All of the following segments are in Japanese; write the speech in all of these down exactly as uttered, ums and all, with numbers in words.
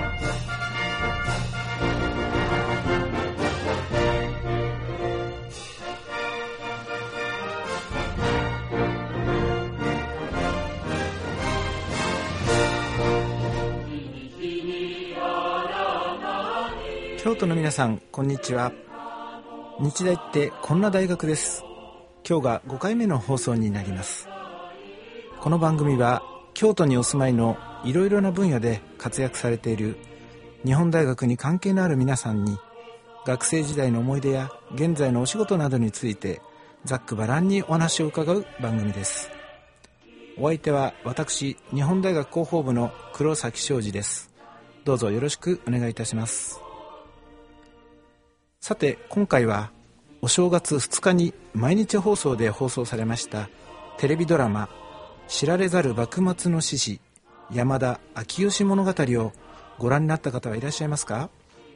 京都の皆さん、こんにちは。日大ってこんな大学です。今日がごかいめの放送になります。この番組は京都にお住まいのいろいろな分野で活躍されている日本大学に関係のある皆さんに、学生時代の思い出や現在のお仕事などについてざっくばらんにお話を伺う番組です。お相手は私、日本大学広報部の黒崎昌司です。どうぞよろしくお願いいたします。さて、今回はお正月ふつかに毎日放送で放送されましたテレビドラマ知られざる幕末の志士山田昭義物語をご覧になった方はいらっしゃいますか？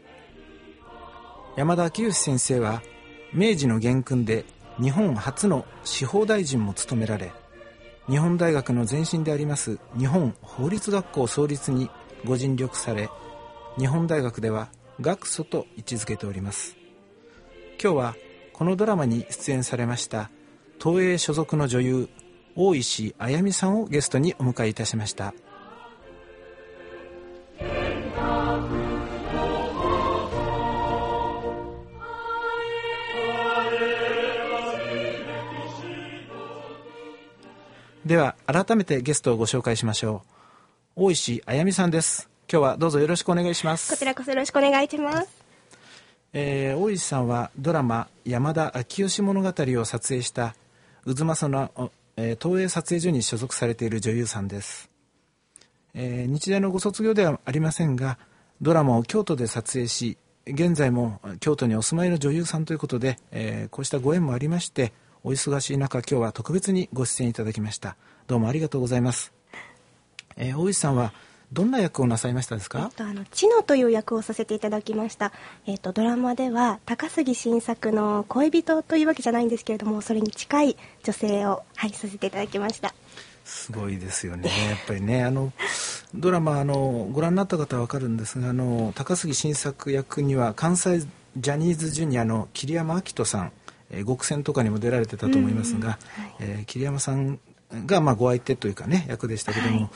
山田昭義先生は明治の元勲で日本初の司法大臣も務められ、日本大学の前身であります日本法律学校創立にご尽力され、日本大学では学祖と位置づけております。今日はこのドラマに出演されました東映所属の女優大石あやみさんをゲストにお迎えいたしました。では改めてゲストをご紹介しましょう。大石あやみさんです。今日はどうぞよろしくお願いします。 こちらこそよろしくお願いします。 えー、大石さんはドラマ山田昭義物語を撮影した渦政の、えー、東映撮影所に所属されている女優さんです。えー、日大のご卒業ではありませんが、ドラマを京都で撮影し、現在も京都にお住まいの女優さんということで、えー、こうしたご縁もありまして、お忙しい中今日は特別にご出演いただきました。どうもありがとうございます。えー、大石さんはどんな役をなさいましたですか？ えっと、あの千乃という役をさせていただきました。えっと、ドラマでは高杉晋作の恋人というわけじゃないんですけれども、それに近い女性を、はい、させていただきました。 すごいですよね。やっぱりね、あのドラマあのご覧になった方は分かるんですが、あの高杉晋作役には関西ジャニーズジュニアの桐山照史さん、えー、極戦とかにも出られてたと思いますが、うんはいえー、桐山さんがまあご相手というかね役でしたけども、はい、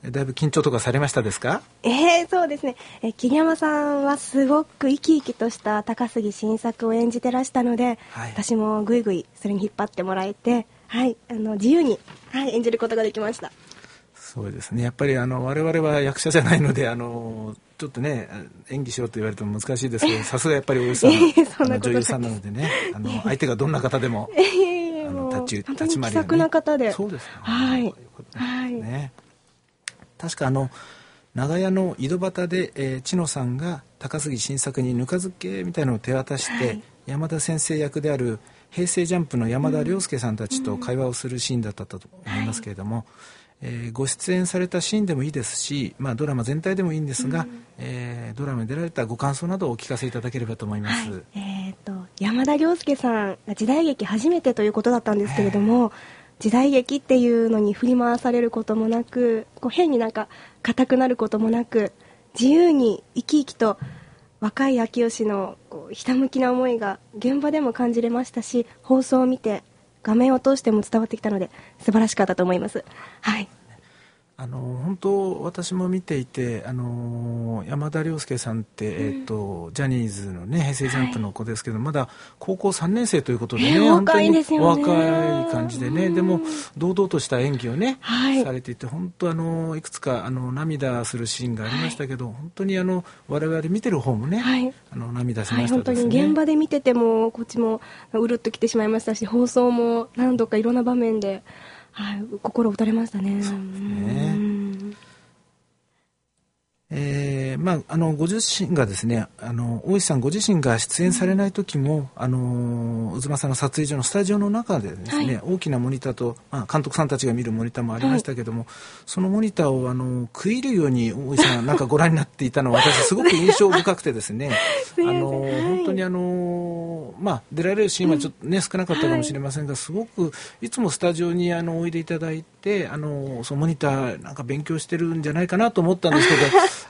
だいぶ緊張とかされましたですか？ えー、そうですね、えー、桐山さんはすごく生き生きとした高杉晋作を演じてらしたので、はい、私もぐいぐいそれに引っ張ってもらえて、はい、あの自由に、はい、演じることができました。 そうですね、やっぱりあの我々は役者じゃないので、あのちょっとね演技しろと言われても難しいですけど、さすがやっぱり大石さんあの女優さんなのでね、あの相手がどんな方でもあの立ち立ち回りが、ね、 気さくな方で、 そうですね、 はい、 はいね、確かあの長屋の井戸端で、えー、千乃さんが高杉晋作にぬか漬けみたいなのを手渡して、はい、山田先生役である平成ジャンプの山田涼介さんたちと会話をするシーンだったと思いますけれども、うんはいえー、ご出演されたシーンでもいいですし、まあ、ドラマ全体でもいいんですが、うんえー、ドラマに出られたご感想などをお聞かせいただければと思います、はいえー、と山田涼介さんが時代劇初めてということだったんですけれども、時代劇っていうのに振り回されることもなく、こう変になんか硬くなることもなく、自由に生き生きと若い昭義のこうひたむきな思いが現場でも感じれましたし、放送を見て画面を通しても伝わってきたので素晴らしかったと思います。はい。 あの本当私も見ていて、あの山田涼介さんって、うんえー、とジャニーズの、ね、平成ジャンプの子ですけど、はい、まだ高校さんねん生ということでね、えー、 本当に若い感じでね、うん、でも堂々とした演技をね、はい、されていて、本当あのいくつかあの涙するシーンがありましたけど、はい、本当にあの我々見てる方もね、はい、あの涙しましたですね、 はい、本当に現場で見ててもこっちもうるっときてしまいましたし、放送も何度かいろんな場面で、はい、心打たれましたね。 そうですね。えーまあ、あのご自身がですね、あの大石さんご自身が出演されない時も、うん、あの渦政の撮影所のスタジオの中でですね、はい、大きなモニターと、まあ、監督さんたちが見るモニターもありましたけども、はい、そのモニターをあの食い入るように大石さんなんかご覧になっていたのは私すごく印象深くてですねあの本当にあの、まあ、出られるシーンはちょっと、ねうん、少なかったかもしれませんが、はい、すごくいつもスタジオにあのおいでいただいて、あのそのモニターなんか勉強してるんじゃないかなと思ったんですけど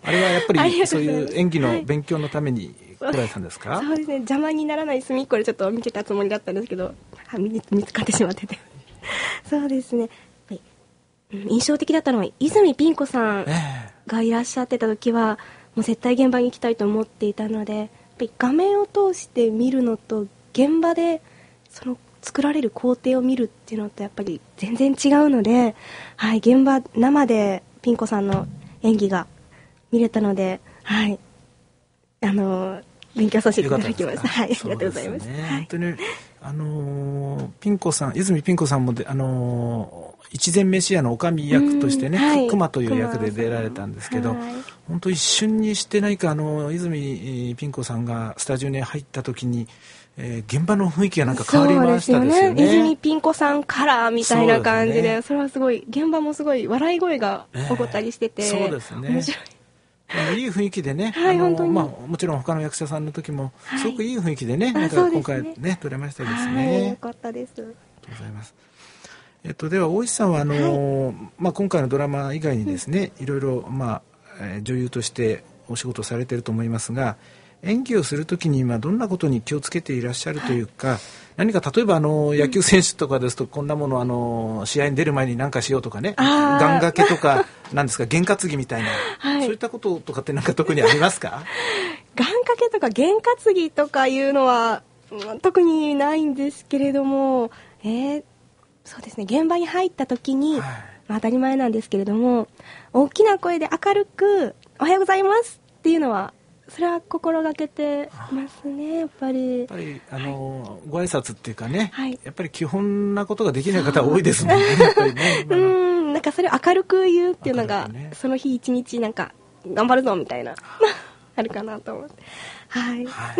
あれはやっぱりそういう演技の勉強のために来られたんですか？ そうですね、邪魔にならない隅っこでちょっと見てたつもりだったんですけど、見つかってしまっててそうですね、はい、印象的だったのは泉ピン子さんがいらっしゃってた時は、もう絶対現場に行きたいと思っていたので、やっぱり画面を通して見るのと現場でその作られる工程を見るっていうのとやっぱり全然違うので、はい、現場生でピン子さんの演技が見れたので、はい、あの勉強させていただきました。はい、ありがとうございます。はい、 本当にあのー、ピン子さん、泉ピン子さんもで、あのー、一前飯屋の女将役としてね、はい、熊という役で出られたんですけど、はい、本当一瞬にして何かあの泉ピン子さんがスタジオに入った時に、えー、現場の雰囲気がなんか変わりましたですよね。 泉ピン子さんカラーみたいな感じ で, で、ね、それはすごい、現場もすごい笑い声が起こったりしてて、えー、 そうですね、 面白い。 いい雰囲気でね、 はい、 あの本当に、 まあ、もちろん他の役者さんの時もすごくいい雰囲気でね、はい、 なんか今回ね、ね撮れましたですね。 はい、よかったです。ありがとうございます。えっと、では大石さんはあの、はい、まあ、今回のドラマ以外にですね、うん、いろいろ、まあえー、女優としてお仕事されていると思いますが、演技をするときに今どんなことに気をつけていらっしゃるというか、はい、何か例えばあの野球選手とかですと、こんなものあの試合に出る前に何かしようとかね、願掛けとかなんですか、験担ぎみたいな、はい、そういったこととかって何か特にありますか？ 願掛けとか験担ぎとかいうのは、まあ、特にないんですけれども、えー、そうですね、現場に入った時に、はい、まあ、当たり前なんですけれども、大きな声で明るくおはようございますっていうのは、それは心がけてますね。やっぱりやっぱりあの、はい、ご挨拶っていうかね、はい、やっぱり基本なことができない方多いですもんね。やっぱりね、 うん、なんかそれを明るく言うっていうのが、ね、その日一日なんか頑張るぞみたいなあるかなと思って、はい、はい、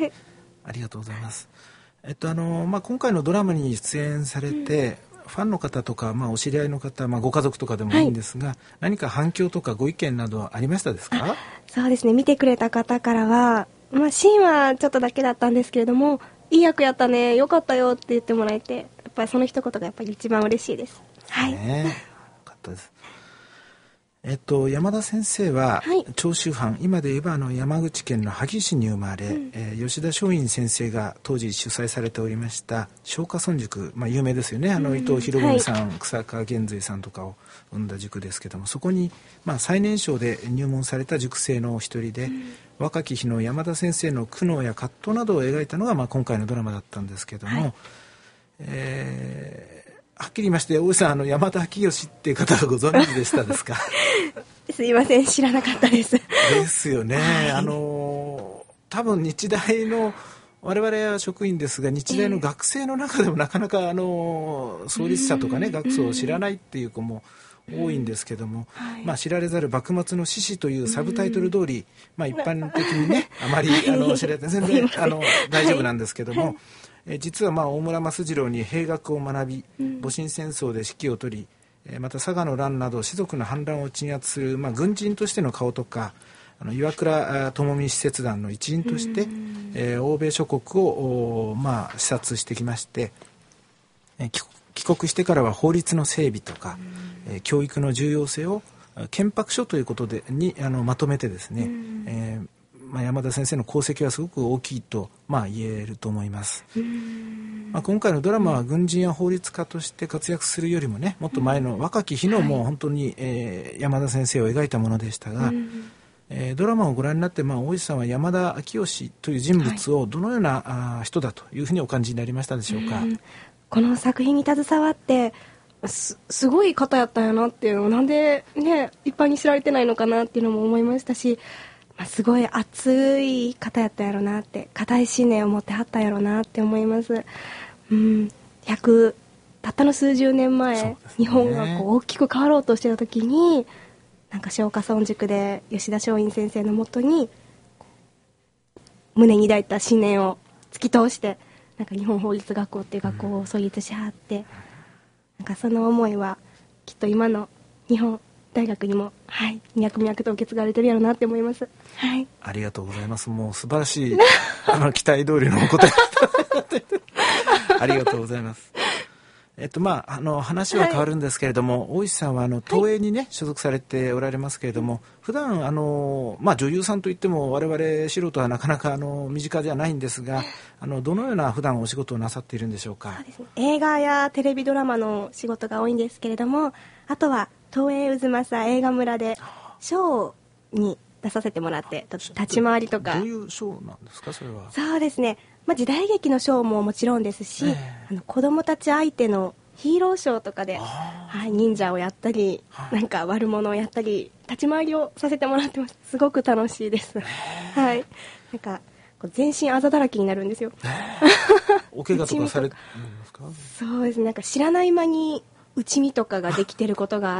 ありがとうございます。えっとあのまあ、今回のドラマに出演されて、うん、ファンの方とか、まあ、お知り合いの方、まあ、ご家族とかでもいいんですが、はい、何か反響とかご意見などはありましたですか？ そうですね、見てくれた方からは、まあ、シーンはちょっとだけだったんですけれども、いい役やったね、よかったよって言ってもらえて、やっぱりその一言がやっぱり一番嬉しいです。はい、ね、よかったです。えっと、山田先生は、はい、長州藩、今で言えばあの山口県の萩市に生まれ、うん、えー、吉田松陰先生が当時主催されておりました松下村塾、まあ、有名ですよね、あの、うん、伊藤博文さん、はい、草加源瑞さんとかを生んだ塾ですけども、そこに、まあ、最年少で入門された塾生のお一人で、うん、若き日の山田先生の苦悩や葛藤などを描いたのが、まあ、今回のドラマだったんですけども、はい、えーはっきり言いまして、大石さん、あの山田昭義っていう方はご存知でしたですか？ すいません、知らなかったです。 ですよね、はい、あの多分日大の我々は職員ですが、日大の学生の中でもなかなかあの創立者とかね、学祖を知らないっていう子も多いんですけども、はい、まあ、知られざる幕末の志士というサブタイトル通り、まあ、一般的にねあまりあの知られて全然あの大丈夫なんですけども、はい、え実はまあ大村益次郎に兵学を学び、戊辰戦争で指揮を取り、えまた佐賀の乱など士族の反乱を鎮圧する、まあ、軍人としての顔とか、あの岩倉智美使節団の一員として、えー、欧米諸国を、まあ、視察してきまして、えー、帰国してからは法律の整備とか、えー、教育の重要性を憲白書ということでにあのまとめてですね、えーまあ、山田先生の功績はすごく大きいと、まあ、言えると思います。まあ、今回のドラマは軍人や法律家として活躍するよりもね、もっと前の若き日のもう本当に、えー、山田先生を描いたものでしたが、えー、ドラマをご覧になって、まあ、大石さんは山田昭義という人物をどのような、はい、あ人だというふうにお感じになりましたでしょうか？うん、 この作品に携わってす, すごい方やったんやなっていうのを、なんで、ね、一般に知られてないのかなっていうのも思いましたし、まあ、すごい熱い方やったんやろなって、固い信念を持ってはったんやろなって思います。うん、ひゃくたったの数十年前、ね、日本がこう大きく変わろうとしてた時に、なんか松下村塾で吉田松陰先生のもとに胸に抱いた信念を突き通して、なんか日本法律学校っていう学校を創立しはって、なんかその思いはきっと今の日本大学にも、はい、脈々と受け継がれてるやろうなって思います。はい、 ありがとうございます。もう素晴らしいあの期待通りのお答えありがとうございます。 えっとまあ、あの話は変わるんですけれども、はい、大石さんはあの東映にね、はい、所属されておられますけれども、普段あの、まあ、女優さんといっても我々素人はなかなかあの身近ではないんですが、あのどのような普段お仕事をなさっているんでしょうか。 そうですね、映画やテレビドラマの仕事が多いんですけれども、あとは東映渦政映画村でショーに出させてもらって、立ち回りとか。 どういうショーなんですか、それは。 そうですね、まあ、時代劇のショーももちろんですし、えー、あの子供たち相手のヒーローショーとかで、はい、忍者をやったり、はい、なんか悪者をやったり、立ち回りをさせてもらってます。すごく楽しいです。はい、なんかこう全身あざだらけになるんですよ。 お怪我とかされるんですか？ そうですね、なんか知らない間に内身とかができてることがあって、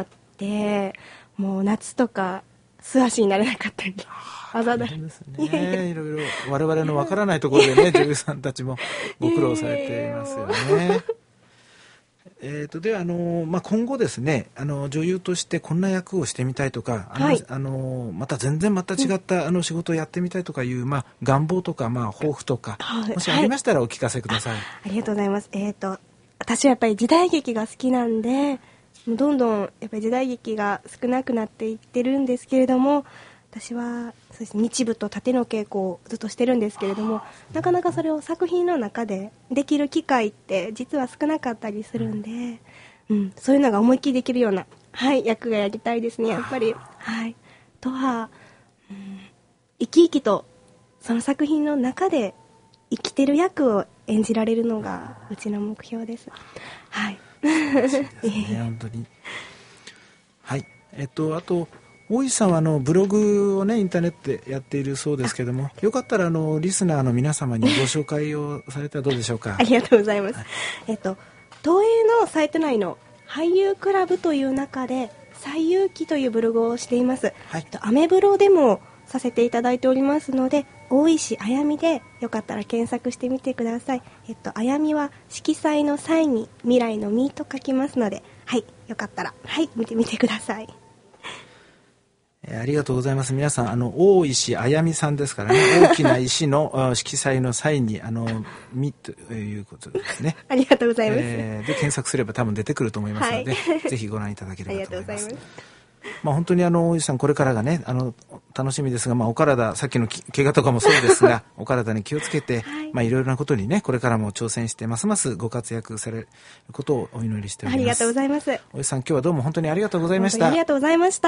もう夏とか素足になれなかったり、あざだらけですね。いろいろ我々のわからないところでね、女優さんたちもご苦労されていますよね。えーとではあの、まあ、今後ですね、あの女優としてこんな役をしてみたいとか、あの、はい、あのまた全然また違った、うん、あの仕事をやってみたいとかいう、まあ、願望とか、まあ、抱負とか、はい、もしありましたらお聞かせください。はい、 あ, ありがとうございます。えーと私はやっぱり時代劇が好きなんで、もうどんどんやっぱり時代劇が少なくなっていってるんですけれども、私はそうですね、日舞と盾の稽古をずっとしてるんですけれども、なかなかそれを作品の中でできる機会って実は少なかったりするんで、うん、そういうのが思いっきりできるような、はい、役がやりたいですね、やっぱり。はい、とは、うん、生き生きとその作品の中で生きてる役を演じられるのがうちの目標です。はい。 嬉しいですね、本当に。はい。えっとあと大石さんはあのブログをねインターネットでやっているそうですけども、よかったらあのリスナーの皆様にご紹介をされたらどうでしょうか。 ありがとうございます。はい、えっと東映のサイト内の俳優クラブという中で最優記というブログをしています。はい、えっとアメブロでもさせていただいておりますので、大石あやみでよかったら検索してみてください。えっとあやみは色彩の際に未来のみと書きますので、はい、よかったらはい見てみてください。 ありがとうございます。皆さん、あの大石あやみさんですからね、大きな石の色彩の際にあのみということですね。 ありがとうございます。 えー、で検索すれば多分出てくると思いますので、はい、ぜひご覧いただければと思います。 ありがとうございます。 まあ、本当にあの大石さんこれからがね、あの楽しみですが、まあ、お体、さっきの怪我とかもそうですがお体に気をつけて、はい、まあ、いろいろなことにねこれからも挑戦してますますご活躍されることをお祈りしております。 ありがとうございます。 大石さん、今日はどうも本当にありがとうございました。 ありがとうございました。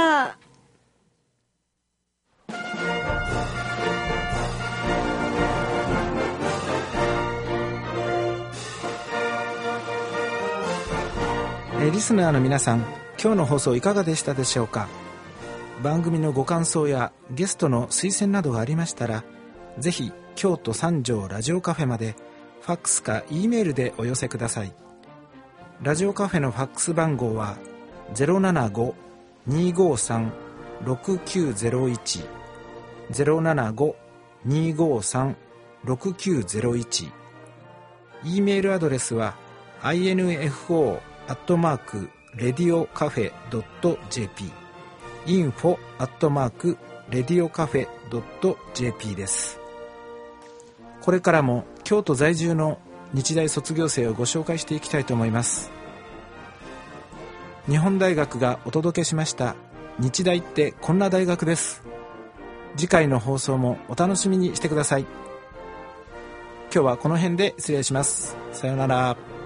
えリスナーの皆さん、今日の放送いかがでしたでしょうか。番組のご感想やゲストの推薦などがありましたら、ぜひ京都三条ラジオカフェまでファックスか E メールでお寄せください。ラジオカフェのファックス番号は ゼロななご にーごーさん ろくきゅうゼロいち ゼロななご にーごーさん ろくきゅうゼロいち。 E メールアドレスは アイエヌエフオー アットマークレディオカフェ ドット ジェーピー インフォ アットマークレディオカフェ ドット ジェーピー です。これからも京都在住の日大卒業生をご紹介していきたいと思います。日本大学がお届けしました日大ってこんな大学です。次回の放送もお楽しみにしてください。今日はこの辺で失礼します。さようなら。